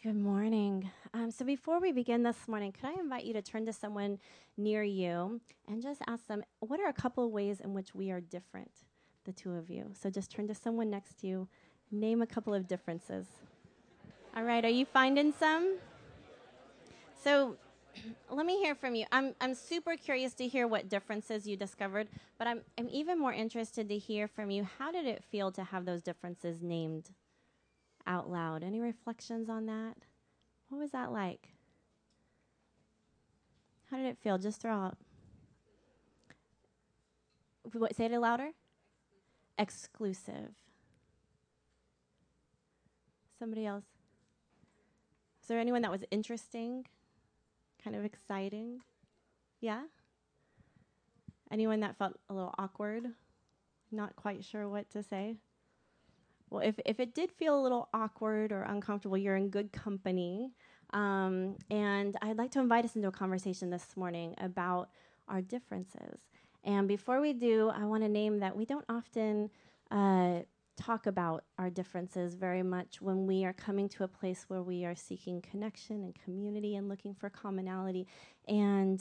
Good morning. So before we begin this morning, could I invite you to turn to someone near you and just ask them, what are a couple of ways in which we are different, the two of you? So just turn to someone next to you, name a couple of differences. All right, are you finding some? So let me hear from you. I'm super curious to hear what differences you discovered, but I'm even more interested to hear from you. How did it feel to have those differences named out loud? Any reflections on that? What was that like? How did it feel? Just throw out. Say it louder. Exclusive. Somebody else. Is there anyone that was interesting? Kind of exciting? Yeah? Anyone that felt a little awkward? Not quite sure what to say? Well, if it did feel a little awkward or uncomfortable, you're in good company. And I'd like to invite us into a conversation this morning about our differences. And before we do, I want to name that we don't often talk about our differences very much when we are coming to a place where we are seeking connection and community and looking for commonality. And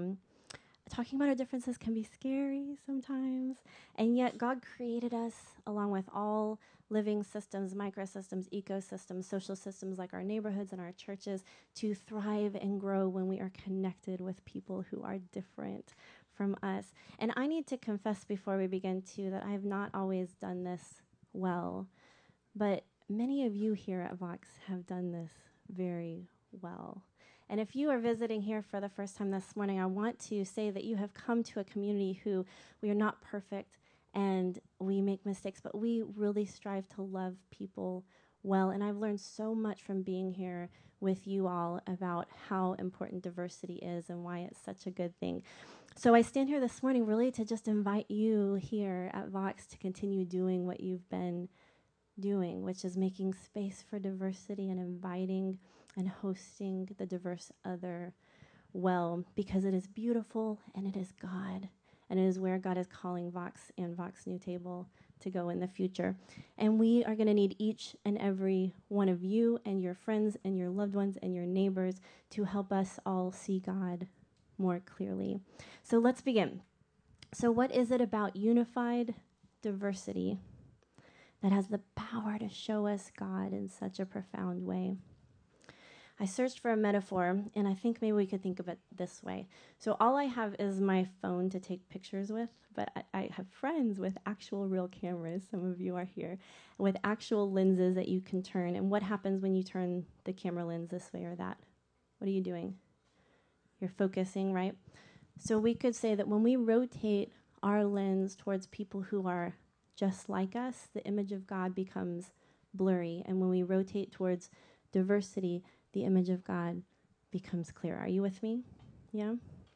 talking about our differences can be scary sometimes. And yet God created us along with all living systems, microsystems, ecosystems, social systems like our neighborhoods and our churches to thrive and grow when we are connected with people who are different from us. And I need to confess before we begin too that I have not always done this well, but many of you here at Vox have done this very well. And if you are visiting here for the first time this morning, I want to say that you have come to a community who we are not perfect and we make mistakes, but we really strive to love people well. And I've learned so much from being here with you all about how important diversity is and why it's such a good thing. So I stand here this morning really to just invite you here at Vox to continue doing what you've been doing, which is making space for diversity and inviting and hosting the diverse other well, because it is beautiful and it is God, and it is where God is calling Vox and Vox New Table to go in the future. And we are going to need each and every one of you and your friends and your loved ones and your neighbors to help us all see God more clearly. So let's begin. So what is it about unified diversity that has the power to show us God in such a profound way? I searched for a metaphor, and I think maybe we could think of it this way. So all I have is my phone to take pictures with, but I have friends with actual real cameras. Some of you are here, with actual lenses that you can turn. And what happens when you turn the camera lens this way or that? What are you doing? You're focusing, right? So we could say that when we rotate our lens towards people who are just like us, the image of God becomes blurry. And when we rotate towards diversity, the image of God becomes clear. Are you with me? Yeah?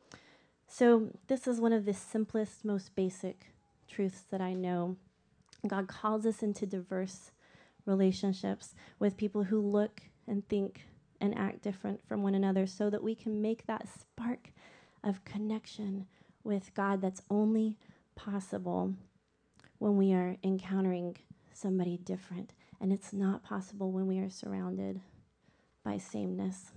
So this is one of the simplest, most basic truths that I know. God calls us into diverse relationships with people who look and think and act different from one another so that we can make that spark of connection with God that's only possible when we are encountering somebody different. And it's not possible when we are surrounded by sameness.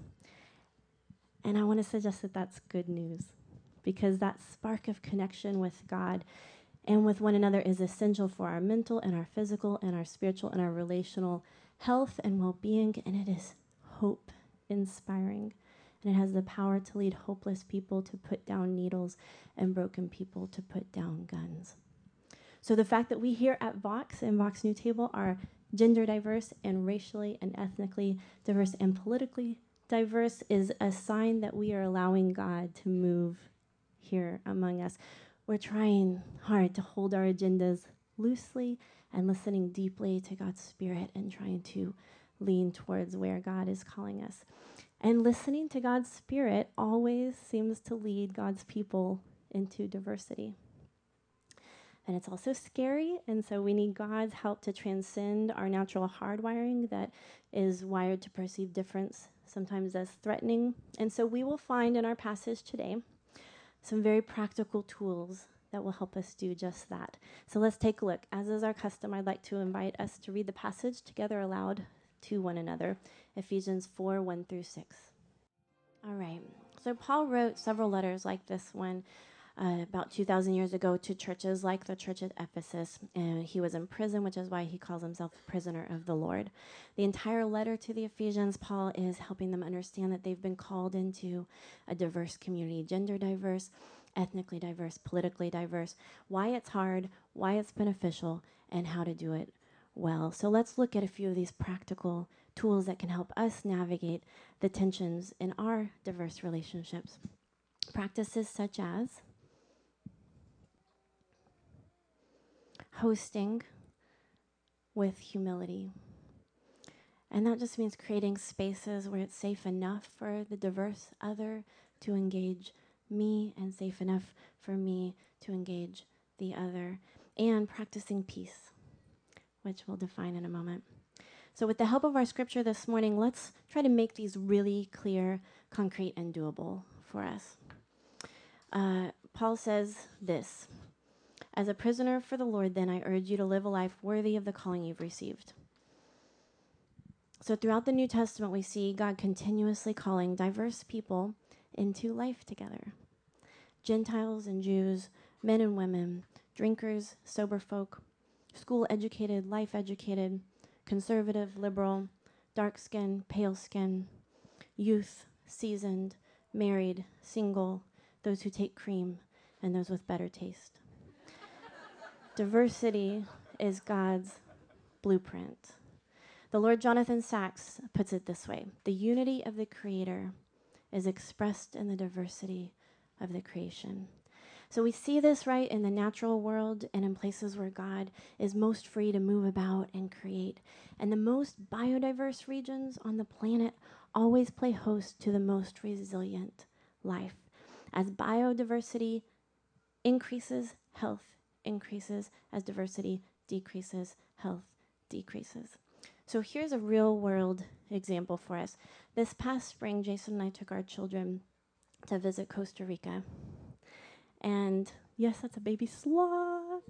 And I want to suggest that that's good news, because that spark of connection with God and with one another is essential for our mental and our physical and our spiritual and our relational health and well-being, and it is hope inspiring. And it has the power to lead hopeless people to put down needles and broken people to put down guns. So the fact that we here at Vox and Vox New Table are gender diverse and racially and ethnically diverse and politically diverse is a sign that we are allowing God to move here among us. We're trying hard to hold our agendas loosely and listening deeply to God's Spirit and trying to lean towards where God is calling us. And listening to God's Spirit always seems to lead God's people into diversity. And it's also scary, and so we need God's help to transcend our natural hardwiring that is wired to perceive difference, sometimes as threatening. And so we will find in our passage today some very practical tools that will help us do just that. So let's take a look. As is our custom, I'd like to invite us to read the passage together aloud to one another. Ephesians 4, 1 through 6. All right. So Paul wrote several letters like this one about 2,000 years ago to churches like the church at Ephesus. And he was in prison, which is why he calls himself a prisoner of the Lord. The entire letter to the Ephesians, Paul is helping them understand that they've been called into a diverse community, gender diverse, ethnically diverse, politically diverse, why it's hard, why it's beneficial, and how to do it well. So let's look at a few of these practical tools that can help us navigate the tensions in our diverse relationships. Practices such as hosting with humility. And that just means creating spaces where it's safe enough for the diverse other to engage me and safe enough for me to engage the other. And practicing peace, which we'll define in a moment. So with the help of our scripture this morning, let's try to make these really clear, concrete, and doable for us. Paul says this: as a prisoner for the Lord, then, I urge you to live a life worthy of the calling you've received. So throughout the New Testament, we see God continuously calling diverse people into life together. Gentiles and Jews, men and women, drinkers, sober folk, school-educated, life-educated, conservative, liberal, dark-skinned, pale-skinned, youth, seasoned, married, single, those who take cream, and those with better taste. Diversity is God's blueprint. The Lord Jonathan Sacks puts it this way: the unity of the Creator is expressed in the diversity of the creation. So we see this right in the natural world and in places where God is most free to move about and create. And the most biodiverse regions on the planet always play host to the most resilient life. As biodiversity increases, health increases. As diversity decreases, health decreases. So here's a real world example for us. This past spring, Jason and I took our children to visit Costa Rica. And yes, that's a baby sloth.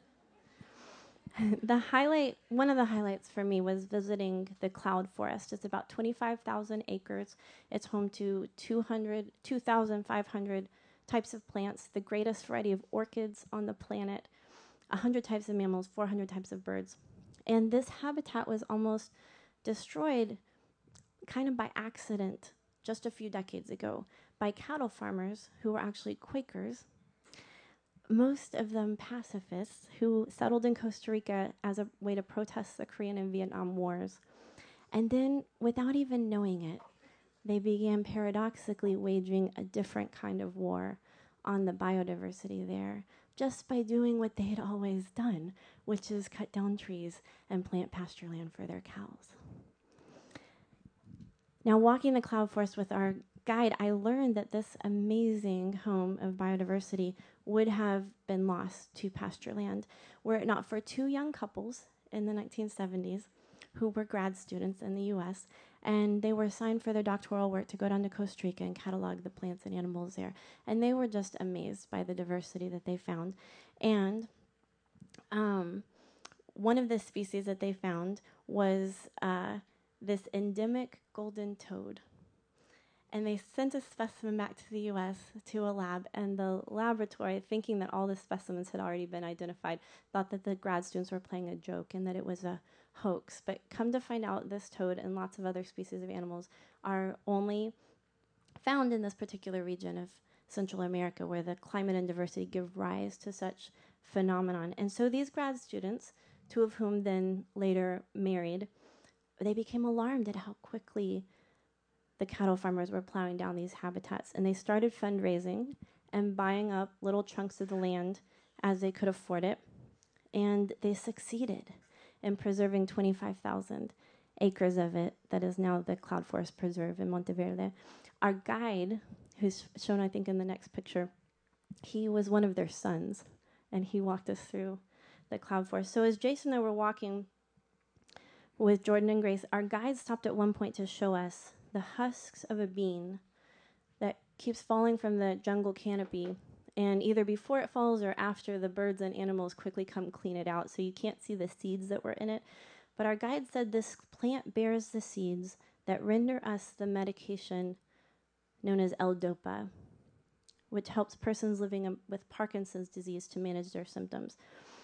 One of the highlights for me was visiting the Cloud Forest. It's about 25,000 acres. It's home to 2,500 types of plants, the greatest variety of orchids on the planet, 100 types of mammals, 400 types of birds. And this habitat was almost destroyed kind of by accident just a few decades ago by cattle farmers who were actually Quakers, most of them pacifists, who settled in Costa Rica as a way to protest the Korean and Vietnam Wars. And then, without even knowing it, they began paradoxically waging a different kind of war on the biodiversity there, just by doing what they had always done, which is cut down trees and plant pasture land for their cows. Now, walking the Cloud Forest with our guide, I learned that this amazing home of biodiversity would have been lost to pasture land were it not for two young couples in the 1970s who were grad students in the U.S., and they were assigned for their doctoral work to go down to Costa Rica and catalog the plants and animals there. And they were just amazed by the diversity that they found. And one of the species that they found was this endemic golden toad. And they sent a specimen back to the U.S. to a lab, and the laboratory, thinking that all the specimens had already been identified, thought that the grad students were playing a joke and that it was a hoax. But come to find out, this toad and lots of other species of animals are only found in this particular region of Central America, where the climate and diversity give rise to such phenomenon. And so these grad students, two of whom then later married, they became alarmed at how quickly the cattle farmers were plowing down these habitats, and they started fundraising and buying up little chunks of the land as they could afford it, and they succeeded in preserving 25,000 acres of it that is now the Cloud Forest Preserve in Monteverde. Our guide, who's shown, I think, in the next picture, he was one of their sons, and he walked us through the Cloud Forest. So as Jason and I were walking with Jordan and Grace, our guide stopped at one point to show us the husks of a bean that keeps falling from the jungle canopy, and either before it falls or after, the birds and animals quickly come clean it out, so you can't see the seeds that were in it. But our guide said this plant bears the seeds that render us the medication known as L-Dopa, which helps persons living with Parkinson's disease to manage their symptoms.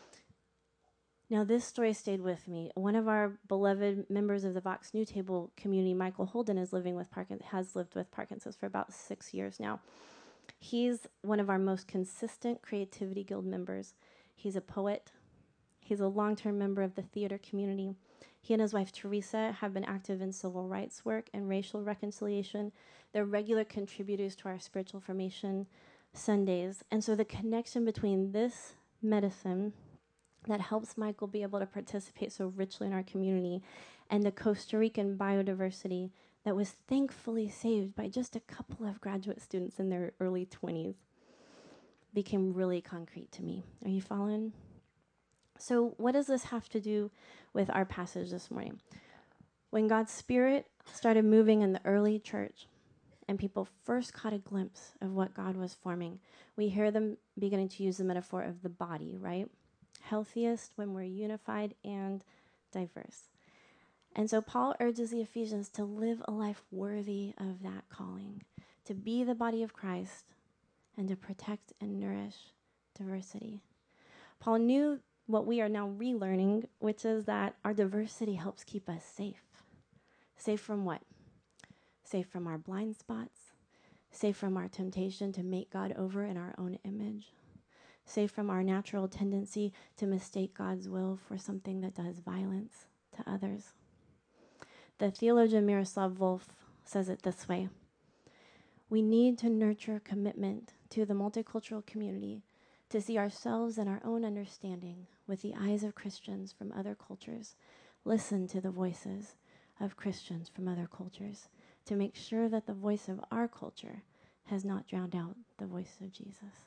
Now, this story stayed with me. One of our beloved members of the Vox New Table community, Michael Holden, has lived with Parkinson's for about 6 years now. He's one of our most consistent Creativity Guild members. He's a poet. He's a long-term member of the theater community. He and his wife, Teresa, have been active in civil rights work and racial reconciliation. They're regular contributors to our spiritual formation Sundays. And so the connection between this medicine that helps Michael be able to participate so richly in our community and the Costa Rican biodiversity that was thankfully saved by just a couple of graduate students in their early 20s became really concrete to me. Are you following? So what does this have to do with our passage this morning? When God's Spirit started moving in the early church and people first caught a glimpse of what God was forming, we hear them beginning to use the metaphor of the body, right? Healthiest when we're unified and diverse. And so Paul urges the Ephesians to live a life worthy of that calling, to be the body of Christ and to protect and nourish diversity. Paul knew what we are now relearning, which is that our diversity helps keep us safe. Safe from what? Safe from our blind spots, safe from our temptation to make God over in our own image, safe from our natural tendency to mistake God's will for something that does violence to others. The theologian Miroslav Volf says it this way: we need to nurture commitment to the multicultural community, to see ourselves and our own understanding with the eyes of Christians from other cultures, listen to the voices of Christians from other cultures, to make sure that the voice of our culture has not drowned out the voice of Jesus.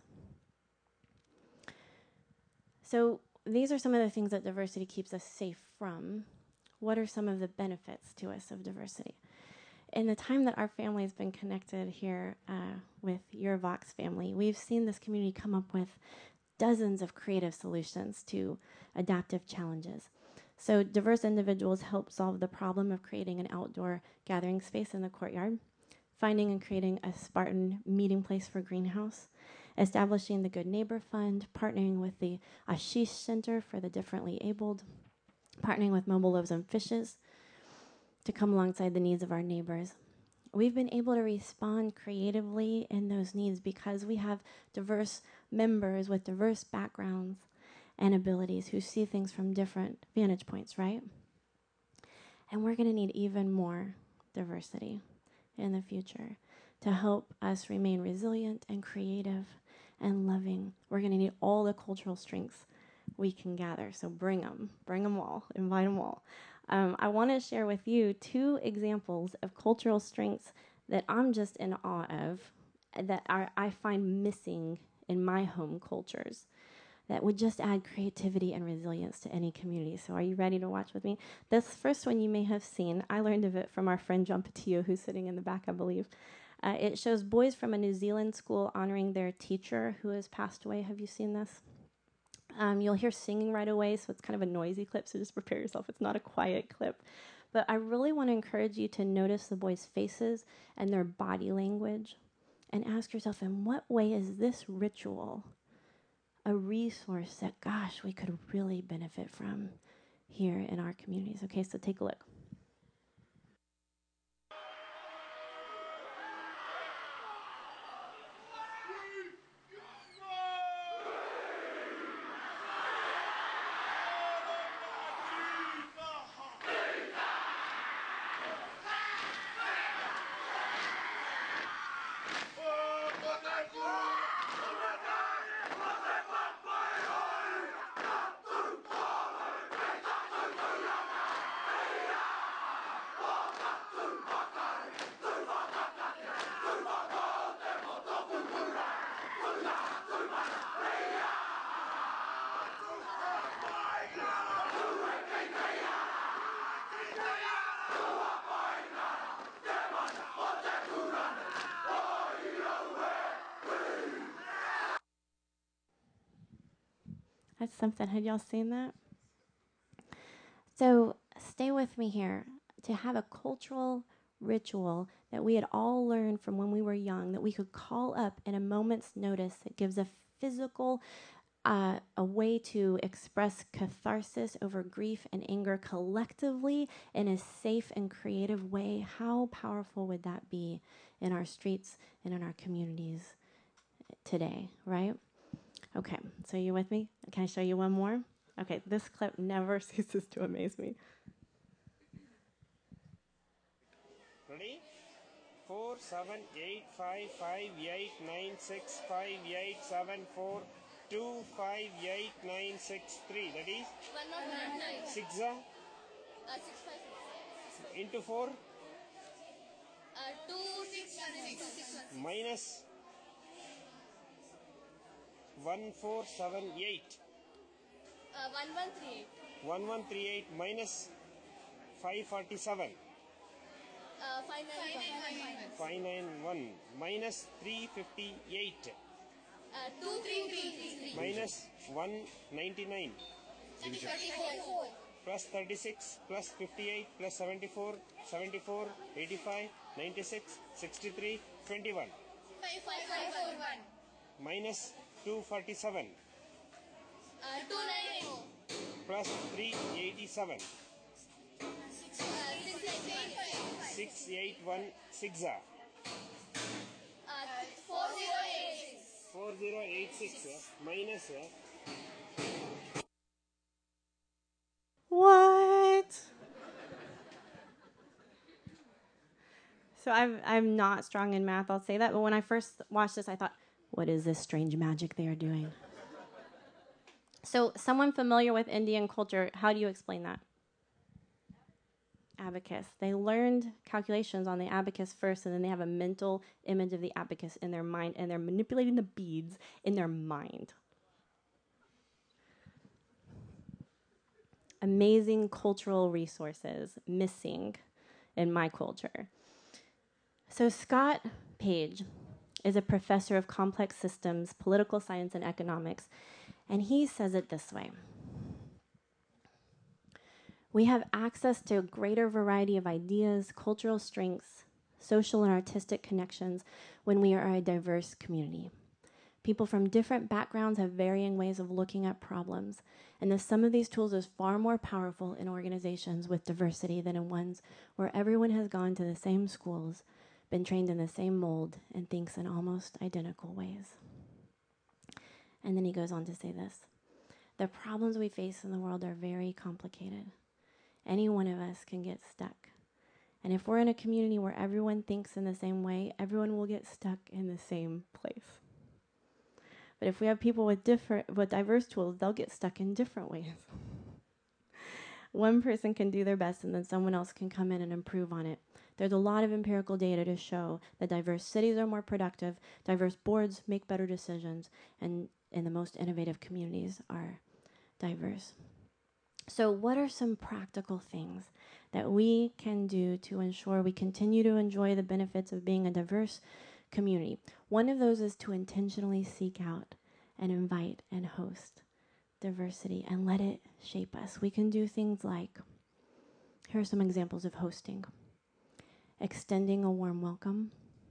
So these are some of the things that diversity keeps us safe from. What are some of the benefits to us of diversity? In the time that our family has been connected here with your Vox family, we've seen this community come up with dozens of creative solutions to adaptive challenges. So diverse individuals help solve the problem of creating an outdoor gathering space in the courtyard, finding and creating a Spartan meeting place for Greenhouse, establishing the Good Neighbor Fund, partnering with the Ashish Center for the Differently Abled, partnering with Mobile Loaves and Fishes to come alongside the needs of our neighbors. We've been able to respond creatively in those needs because we have diverse members with diverse backgrounds and abilities who see things from different vantage points, right? And we're going to need even more diversity in the future to help us remain resilient and creative and loving. We're going to need all the cultural strengths we can gather. So bring them all, invite them all. I want to share with you 2 examples of cultural strengths that I'm just in awe of, that I find missing in my home cultures, that would just add creativity and resilience to any community. So are you ready to watch with me? This first one you may have seen. I learned of it from our friend John Patillo, who's sitting in the back, I believe. It shows boys from a New Zealand school honoring their teacher who has passed away. Have you seen this? You'll hear singing right away, so it's kind of a noisy clip, so just prepare yourself. It's not a quiet clip. But I really want to encourage you to notice the boys' faces and their body language and ask yourself, in what way is this ritual a resource that, gosh, we could really benefit from here in our communities? Okay, so take a look. That's something. Had y'all seen that? So stay with me here. To have a cultural ritual that we had all learned from when we were young that we could call up in a moment's notice that gives a physical a way to express catharsis over grief and anger collectively in a safe and creative way. How powerful would that be in our streets and in our communities today, right? Okay, so you with me? Can I show you one more? Okay, this clip never ceases to amaze me. Ready? 4, 7, 8, 5, 5, 8, 9, 6, 5, 8, 7, 4, 2, 5, 8, 9, 6, 3. That is 6 6 into 4 2, 6, 6, 1, 6. minus 1, 4, 7, 8. 1138. 1138 minus 547. 591. 591 minus 358 2333. minus 199 34. plus 36 plus 58 plus 74 74 85 96 63 21 5541. minus 247 294. plus 387 685. 681 6 4086. 4086 minus What? So I'm not strong in math, I'll say that. But when I first watched this, I thought, what is this strange magic they are doing? So someone familiar with Indian culture, how do you explain that? Abacus. They learned calculations on the abacus first, and then they have a mental image of the abacus in their mind, and they're manipulating the beads in their mind. Amazing cultural resources missing in my culture. So Scott Page is a professor of complex systems, political science, and economics, and he says it this way. We have access to a greater variety of ideas, cultural strengths, social and artistic connections when we are a diverse community. People from different backgrounds have varying ways of looking at problems, and the sum of these tools is far more powerful in organizations with diversity than in ones where everyone has gone to the same schools, been trained in the same mold, and thinks in almost identical ways. And then he goes on to say this. The problems we face in the world are very complicated. Any one of us can get stuck. And if we're in a community where everyone thinks in the same way, everyone will get stuck in the same place. But if we have people with diverse tools, they'll get stuck in different ways. One person can do their best and then someone else can come in and improve on it. There's a lot of empirical data to show that diverse cities are more productive, diverse boards make better decisions, and the most innovative communities are diverse. So what are some practical things that we can do to ensure we continue to enjoy the benefits of being a diverse community? One of those is to intentionally seek out and invite and host diversity and let it shape us. We can do things like, here are some examples of hosting. Extending a warm welcome.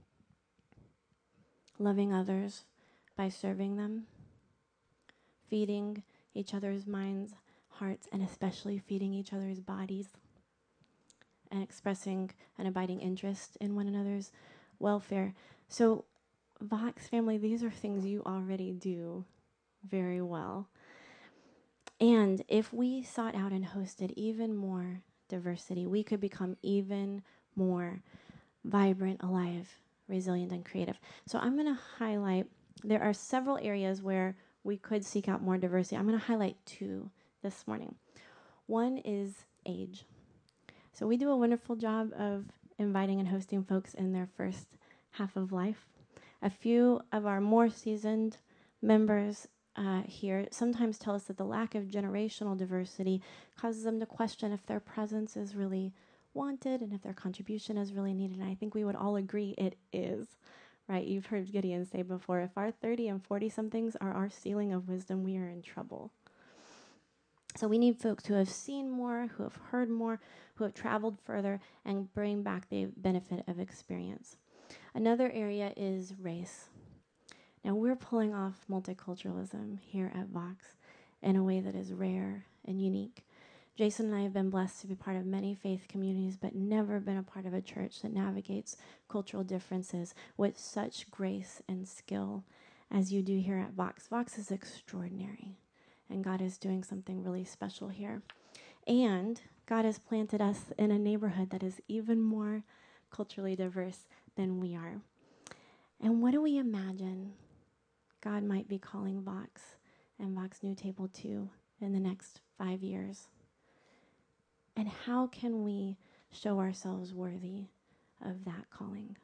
Loving others by serving them. Feeding each other's minds, hearts, and especially feeding each other's bodies, and expressing an abiding interest in one another's welfare. So, Vox family, these are things you already do very well. And if we sought out and hosted even more diversity, we could become even more vibrant, alive, resilient, and creative. So I'm going to highlight, there are several areas where we could seek out more diversity. I'm going to highlight two this morning. One is age. So we do a wonderful job of inviting and hosting folks in their first half of life. A few of our more seasoned members here sometimes tell us that the lack of generational diversity causes them to question if their presence is really wanted and if their contribution is really needed. And I think we would all agree it is. Right, you've heard Gideon say before, if our 30 and 40-somethings are our ceiling of wisdom, we are in trouble. So we need folks who have seen more, who have heard more, who have traveled further, and bring back the benefit of experience. Another area is race. Now, we're pulling off multiculturalism here at Vox in a way that is rare and unique. Jason and I have been blessed to be part of many faith communities, but never been a part of a church that navigates cultural differences with such grace and skill as you do here at Vox. Vox is extraordinary, and God is doing something really special here. And God has planted us in a neighborhood that is even more culturally diverse than we are. And what do we imagine God might be calling Vox and Vox New Table to in the next 5 years? And how can we show ourselves worthy of that calling?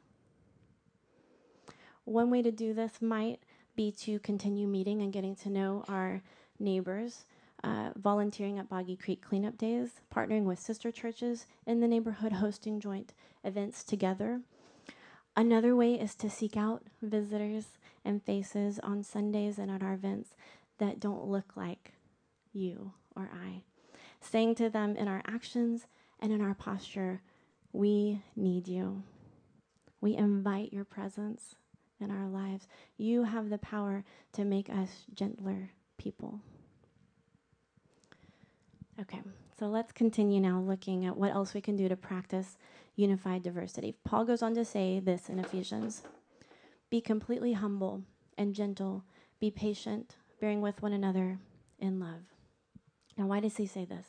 One way to do this might be to continue meeting and getting to know our neighbors, volunteering at Boggy Creek Cleanup Days, partnering with sister churches in the neighborhood, hosting joint events together. Another way is to seek out visitors and faces on Sundays and at our events that don't look like you or I, saying to them in our actions and in our posture, we need you. We invite your presence in our lives. You have the power to make us gentler people. Okay, so let's continue now looking at what else we can do to practice unified diversity. Paul goes on to say this in Ephesians: be completely humble and gentle, be patient, bearing with one another in love. Now, why does he say this?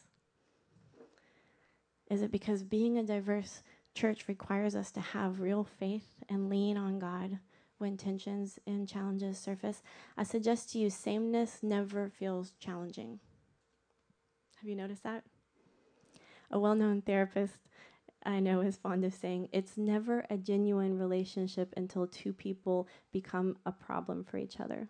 Is it because being a diverse church requires us to have real faith and lean on God when tensions and challenges surface? I suggest to you, sameness never feels challenging. Have you noticed that? A well-known therapist I know is fond of saying, it's never a genuine relationship until two people become a problem for each other.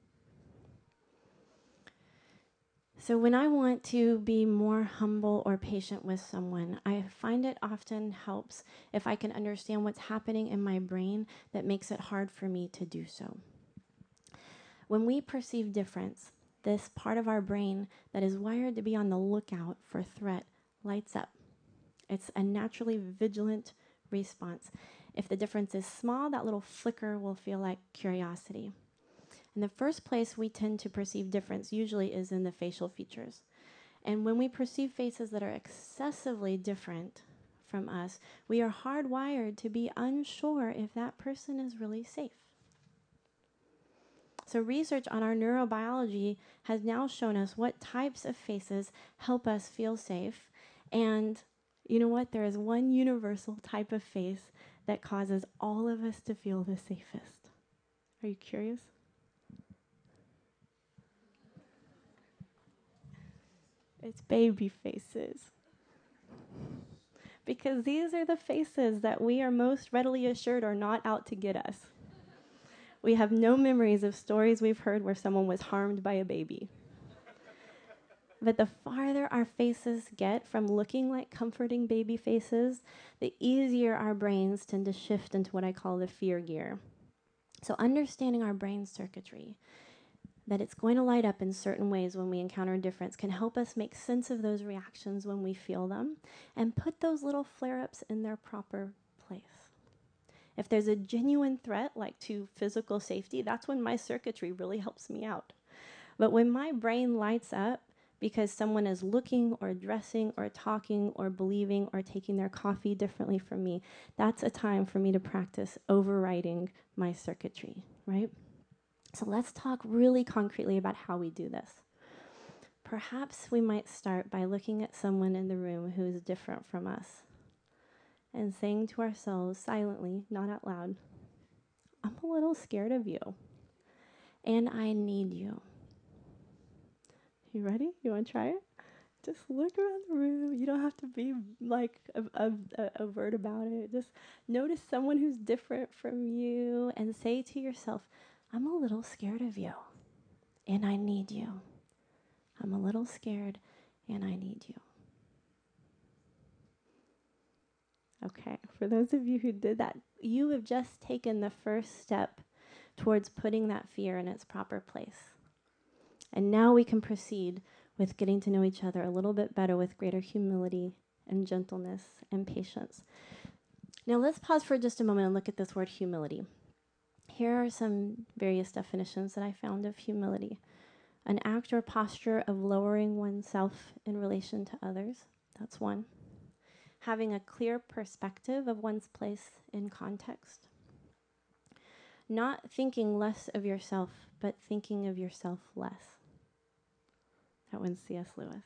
So when I want to be more humble or patient with someone, I find it often helps if I can understand what's happening in my brain that makes it hard for me to do so. When we perceive difference, this part of our brain that is wired to be on the lookout for threat lights up. It's a naturally vigilant response. If the difference is small, that little flicker will feel like curiosity. And the first place we tend to perceive difference usually is in the facial features. And when we perceive faces that are excessively different from us, we are hardwired to be unsure if that person is really safe. So research on our neurobiology has now shown us what types of faces help us feel safe. And you know what? There is one universal type of face that causes all of us to feel the safest. Are you curious? It's baby faces. Because these are the faces that we are most readily assured are not out to get us. We have no memories of stories we've heard where someone was harmed by a baby. But the farther our faces get from looking like comforting baby faces, the easier our brains tend to shift into what I call the fear gear. So understanding our brain circuitry, that it's going to light up in certain ways when we encounter difference, can help us make sense of those reactions when we feel them and put those little flare-ups in their proper place. If there's a genuine threat, like to physical safety, that's when my circuitry really helps me out. But when my brain lights up because someone is looking or dressing or talking or believing or taking their coffee differently from me, that's a time for me to practice overriding my circuitry, right? So let's talk really concretely about how we do this. Perhaps we might start by looking at someone in the room who is different from us and saying to ourselves silently, not out loud, I'm a little scared of you, and I need you. You ready? You want to try it? Just look around the room. You don't have to be like overt about it. Just notice someone who's different from you and say to yourself, I'm a little scared of you, and I need you. I'm a little scared, and I need you. Okay, for those of you who did that, you have just taken the first step towards putting that fear in its proper place. And now we can proceed with getting to know each other a little bit better with greater humility and gentleness and patience. Now let's pause for just a moment and look at this word humility. Here are some various definitions that I found of humility. An act or posture of lowering oneself in relation to others. That's one. Having a clear perspective of one's place in context. Not thinking less of yourself, but thinking of yourself less. That one's C.S. Lewis.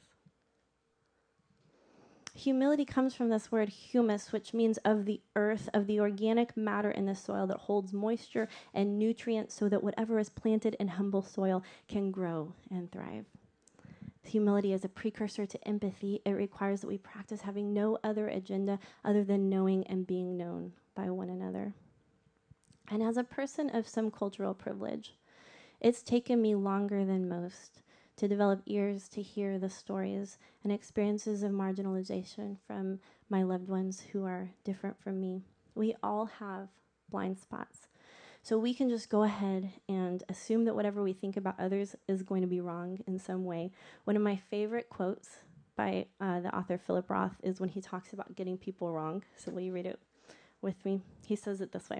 Humility comes from this word humus, which means of the earth, of the organic matter in the soil that holds moisture and nutrients so that whatever is planted in humble soil can grow and thrive. Humility is a precursor to empathy. It requires that we practice having no other agenda other than knowing and being known by one another. And as a person of some cultural privilege, it's taken me longer than most to develop ears to hear the stories and experiences of marginalization from my loved ones who are different from me. We all have blind spots. So we can just go ahead and assume that whatever we think about others is going to be wrong in some way. One of my favorite quotes by the author Philip Roth is when he talks about getting people wrong. So will you read it with me? He says it this way.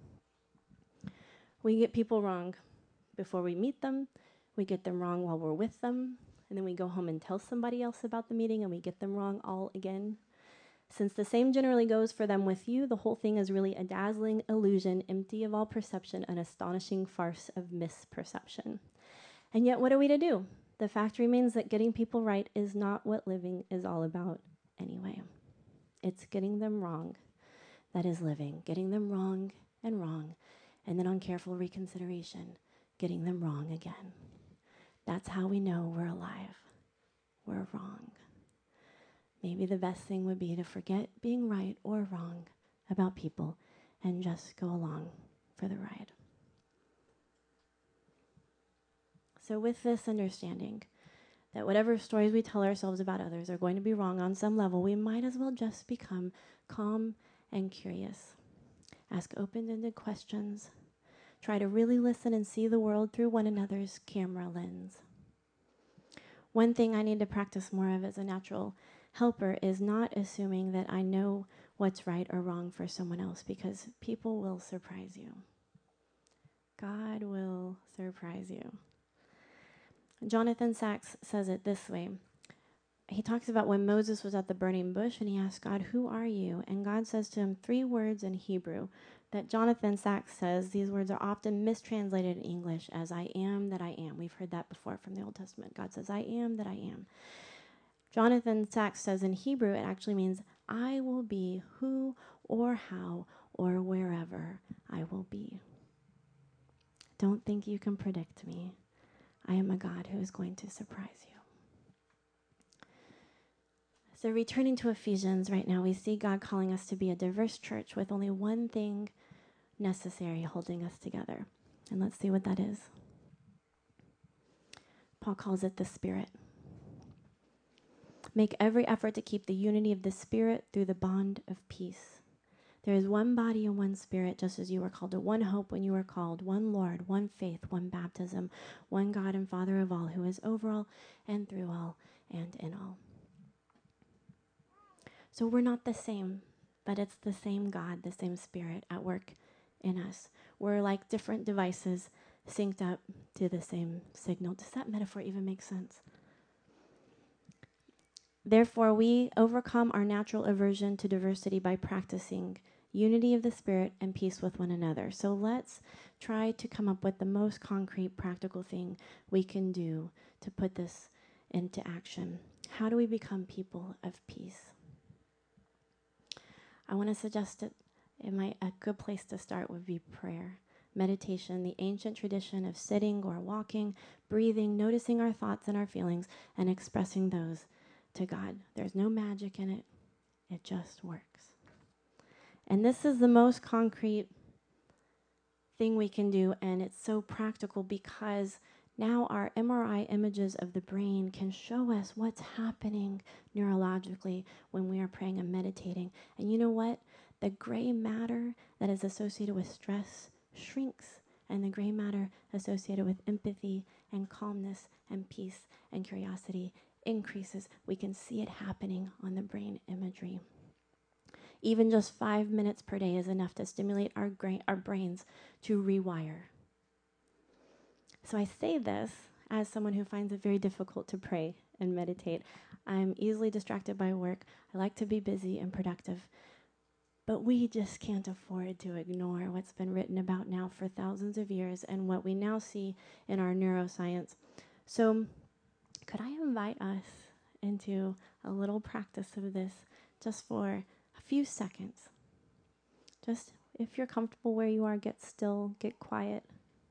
We get people wrong before we meet them. We get them wrong while we're with them, and then we go home and tell somebody else about the meeting, and we get them wrong all again. Since the same generally goes for them with you, the whole thing is really a dazzling illusion, empty of all perception, an astonishing farce of misperception. And yet, what are we to do? The fact remains that getting people right is not what living is all about anyway. It's getting them wrong that is living, getting them wrong, and then on careful reconsideration, getting them wrong again. That's how we know we're alive. We're wrong. Maybe the best thing would be to forget being right or wrong about people and just go along for the ride. So with this understanding that whatever stories we tell ourselves about others are going to be wrong on some level, we might as well just become calm and curious. Ask open-ended questions. Try to really listen and see the world through one another's camera lens. One thing I need to practice more of as a natural helper is not assuming that I know what's right or wrong for someone else, because people will surprise you. God will surprise you. Jonathan Sacks says it this way. He talks about when Moses was at the burning bush and he asked God, "Who are you?" And God says to him 3 words in Hebrew that Jonathan Sacks says these words are often mistranslated in English as "I am that I am." We've heard that before from the Old Testament. God says, "I am that I am." Jonathan Sacks says in Hebrew it actually means, "I will be who or how or wherever I will be." Don't think you can predict me. I am a God who is going to surprise you. So returning to Ephesians right now, we see God calling us to be a diverse church with only one thing necessary holding us together. And let's see what that is. Paul calls it the Spirit. Make every effort to keep the unity of the Spirit through the bond of peace. There is one body and one Spirit, just as you were called to one hope when you were called, one Lord, one faith, one baptism, one God and Father of all, who is over all and through all and in all. So we're not the same, but it's the same God, the same Spirit at work in us. We're like different devices synced up to the same signal. Does that metaphor even make sense? Therefore, we overcome our natural aversion to diversity by practicing unity of the Spirit and peace with one another. So let's try to come up with the most concrete, practical thing we can do to put this into action. How do we become people of peace? I want to suggest that a good place to start would be prayer, meditation, the ancient tradition of sitting or walking, breathing, noticing our thoughts and our feelings, and expressing those to God. There's no magic in it. It just works. And this is the most concrete thing we can do, and it's so practical because now our MRI images of the brain can show us what's happening neurologically when we are praying and meditating. And you know what? The gray matter that is associated with stress shrinks and the gray matter associated with empathy and calmness and peace and curiosity increases. We can see it happening on the brain imagery. Even just 5 minutes per day is enough to stimulate our brains to rewire. So I say this as someone who finds it very difficult to pray and meditate. I'm easily distracted by work. I like to be busy and productive. But we just can't afford to ignore what's been written about now for thousands of years and what we now see in our neuroscience. So could I invite us into a little practice of this just for a few seconds? Just if you're comfortable where you are, get still, get quiet.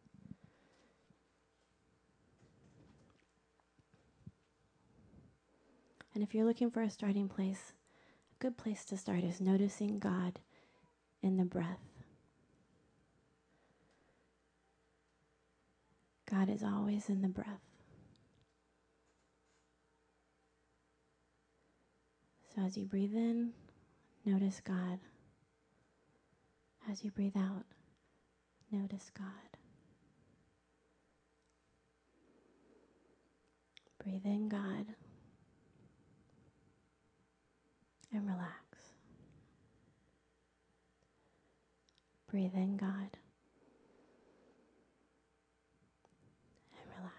And if you're looking for a starting place, a good place to start is noticing God in the breath. God is always in the breath. So as you breathe in, notice God. As you breathe out, notice God. Breathe in God and relax. Breathe in God and relax.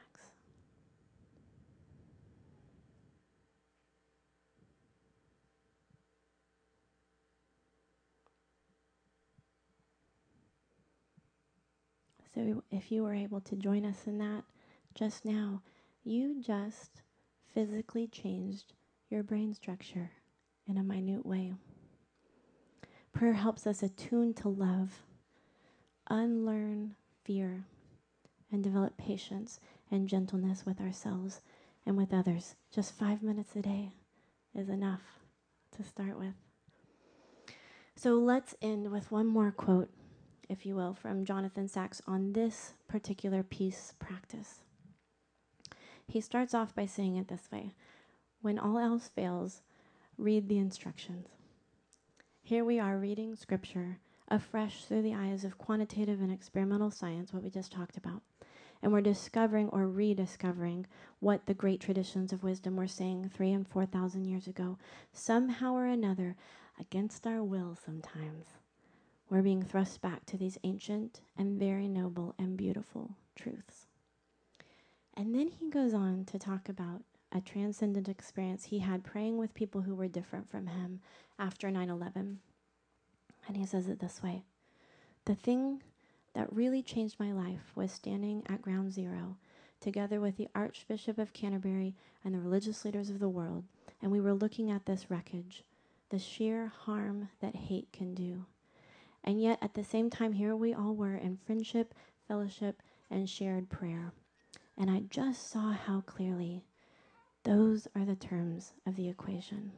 So if you were able to join us in that just now, you just physically changed your brain structure in a minute way. Prayer helps us attune to love, unlearn fear, and develop patience and gentleness with ourselves and with others. Just 5 minutes a day is enough to start with. So let's end with one more quote, if you will, from Jonathan Sacks on this particular peace practice. He starts off by saying it this way: when all else fails, read the instructions. Here we are reading scripture afresh through the eyes of quantitative and experimental science, what we just talked about. And we're discovering or rediscovering what the great traditions of wisdom were saying 3,000 and 4,000 years ago. Somehow or another, against our will sometimes, we're being thrust back to these ancient and very noble and beautiful truths. And then he goes on to talk about a transcendent experience he had praying with people who were different from him after 9/11. And he says it this way: the thing that really changed my life was standing at ground zero together with the Archbishop of Canterbury and the religious leaders of the world, and we were looking at this wreckage, the sheer harm that hate can do. And yet at the same time, here we all were in friendship, fellowship, and shared prayer. And I just saw how clearly those are the terms of the equation.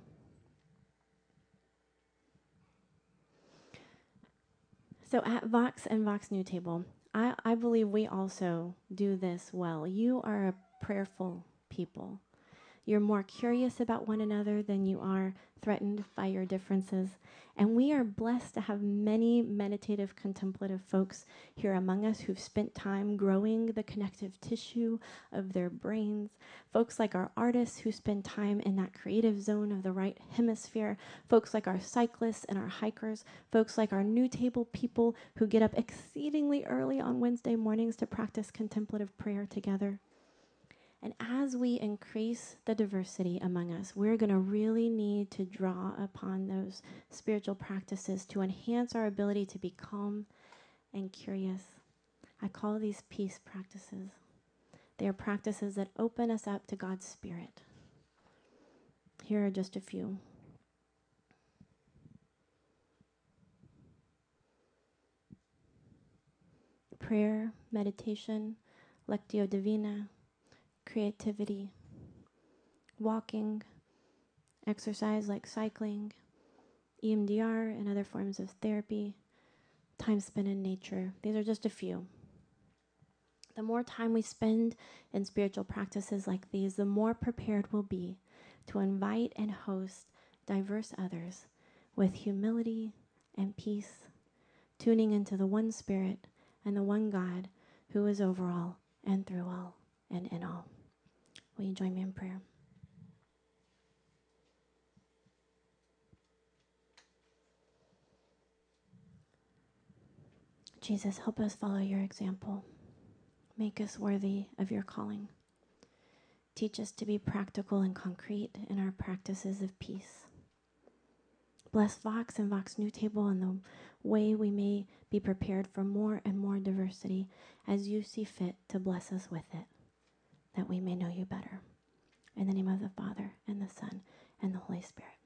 So at Vox and Vox New Table, I believe we also do this well. You are a prayerful people. You're more curious about one another than you are threatened by your differences. And we are blessed to have many meditative, contemplative folks here among us who've spent time growing the connective tissue of their brains. Folks like our artists who spend time in that creative zone of the right hemisphere. Folks like our cyclists and our hikers. Folks like our New Table people who get up exceedingly early on Wednesday mornings to practice contemplative prayer together. And as we increase the diversity among us, we're going to really need to draw upon those spiritual practices to enhance our ability to be calm and curious. I call these peace practices. They are practices that open us up to God's Spirit. Here are just a few. Prayer, meditation, lectio divina, creativity, walking, exercise like cycling, EMDR and other forms of therapy, time spent in nature. These are just a few. The more time we spend in spiritual practices like these, the more prepared we'll be to invite and host diverse others with humility and peace, tuning into the one Spirit and the one God who is over all and through all and in all. Will you join me in prayer? Jesus, help us follow your example. Make us worthy of your calling. Teach us to be practical and concrete in our practices of peace. Bless Vox and Vox New Table in the way we may be prepared for more and more diversity as you see fit to bless us with it, that we may know you better. In the name of the Father, and the Son, and the Holy Spirit.